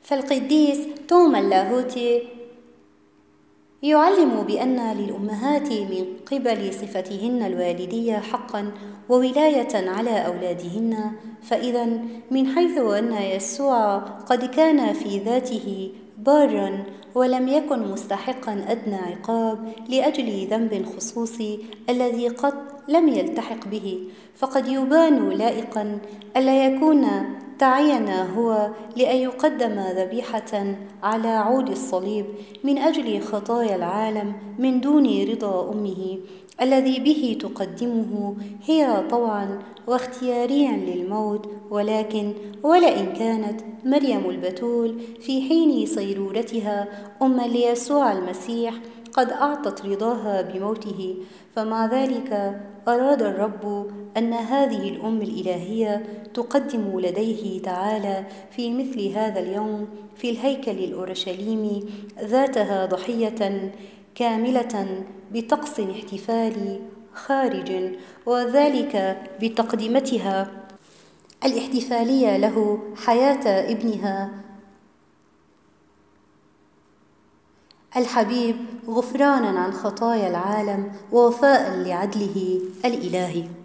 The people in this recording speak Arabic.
فالقديس توما اللاهوتي يعلم بأن للأمهات من قبل صفتهن الوالدية حقا وولاية على أولادهن. فإذا من حيث أن يسوع قد كان في ذاته بارا ولم يكن مستحقا أدنى عقاب لأجل ذنب خصوصي الذي قد لم يلتحق به، فقد يبان لائقا ألا يكون تعين هو لأن يقدم ذبيحة على عود الصليب من أجل خطايا العالم من دون رضا أمه الذي به تقدمه هي طوعا واختياريا للموت. ولئن كانت مريم البتول في حين صيرورتها أما ليسوع المسيح قد أعطت رضاها بموته، فمع ذلك أراد الرب أن هذه الأم الإلهية تقدم لديه تعالى في مثل هذا اليوم في الهيكل الأورشليمي ذاتها ضحية كاملة بطقس احتفالي خارج، وذلك بتقدمتها الاحتفالية له حياة ابنها الحبيب غفرانا عن خطايا العالم ووفاء لعدله الإلهي.